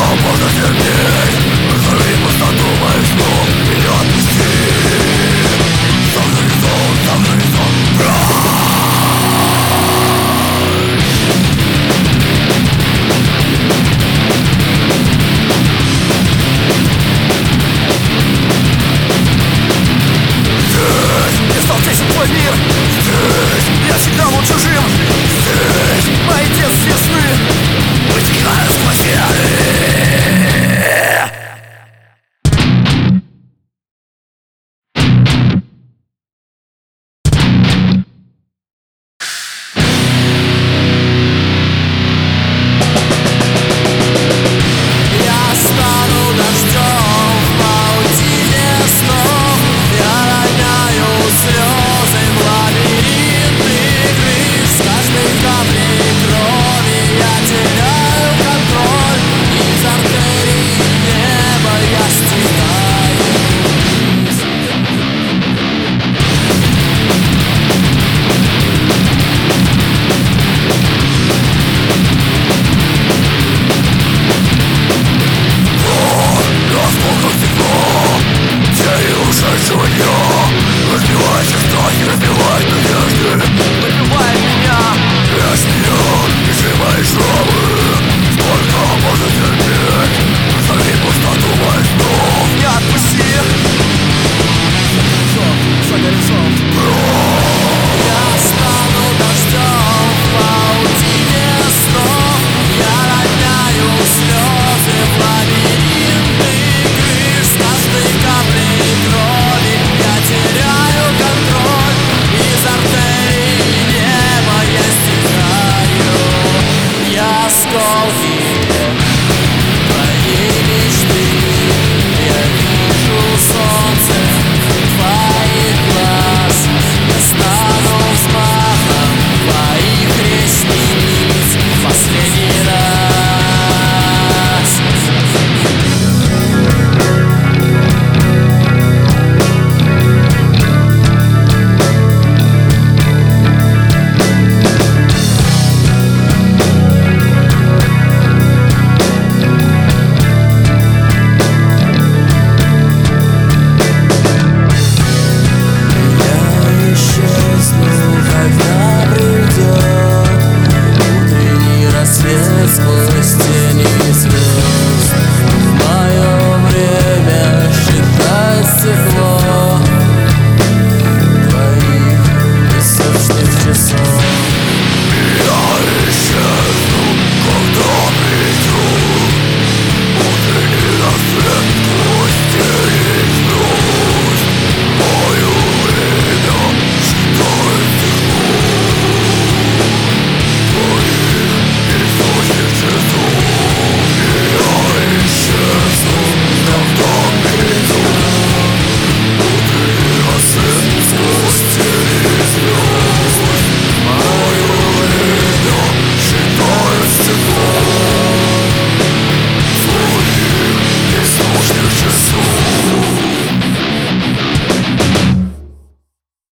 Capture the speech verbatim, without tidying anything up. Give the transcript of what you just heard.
можно терпеть? Разорви пустоту моих снов и не отпусти. Сам горизонт, сам горизонт, брат. Я стал тесен твой мир. Здесь я всегда был чужим. Здесь мои детские сны вытекают сквозь вены. Разбивайся в страхе, разбивай надежды. Разбивай меня. Я смею, пиши мои шрамы. Сколько можно терпеть? Разорви пустоту моих снов. Не отпусти. За горизонт, я стану дождем в паутине снов. Я роняю слезы в лабиринты крыш. С каждой каплей крови я теряю контроль. Из артерий неба я стихаю. Я осколки твоей мечты. Я вижу солнце твоих глаз. Я стану взмахом твоих ресниц последний раз. Сквозь тени звезд.